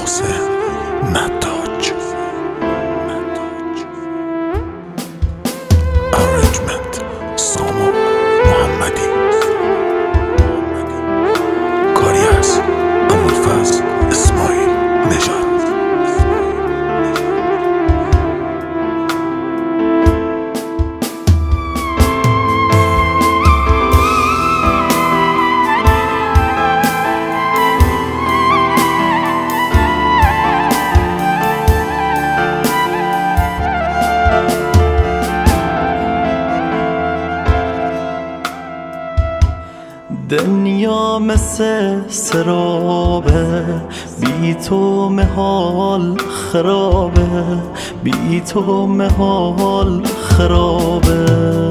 قاسم متاج. Arrangement سامان محمدی. کاری از ابوالفضل اسماعیل نژاد. دنیا مثل سرابه، بی تو محال خرابه، بی تو محال خرابه،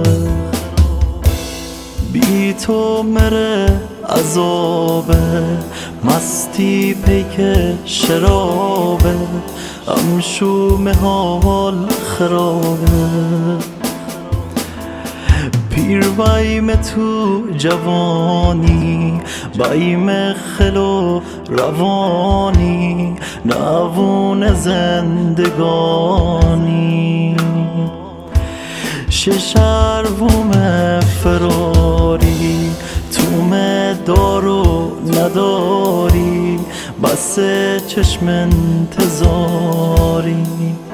بی تو مره عذابه، مستی پیک شرابه، امشو محال خرابه. پیر بایم تو جوانی، بایم خلو روانی، نوون زندگانی. ششروم فراری، توم دارو نداری، بس چشم انتظاری.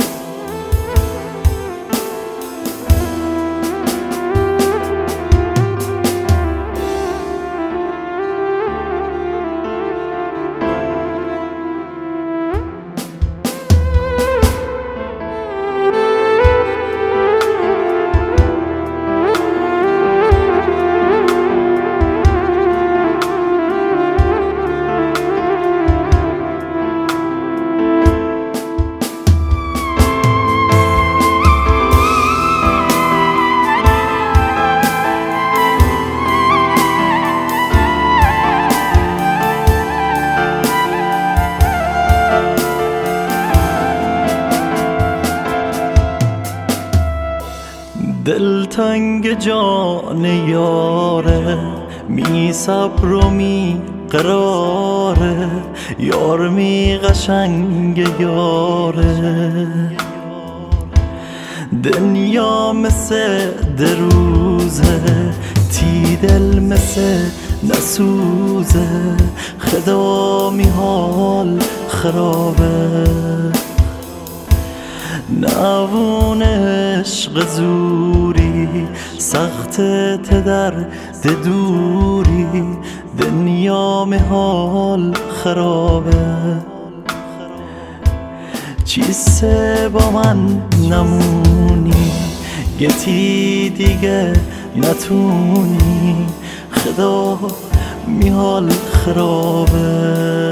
دلتنگ جان یاره، می صبر و می قراره، یار می قشنگ یاره. دنیا مثل دروزه، تی دل مثل نسوزه، خدا می حال خرابه. نوون عشق زوری، سخت تدر دوری، دنیا محال خرابه. چیسه با من نمونی، گتی دیگه نتونی، خدا میحال خرابه.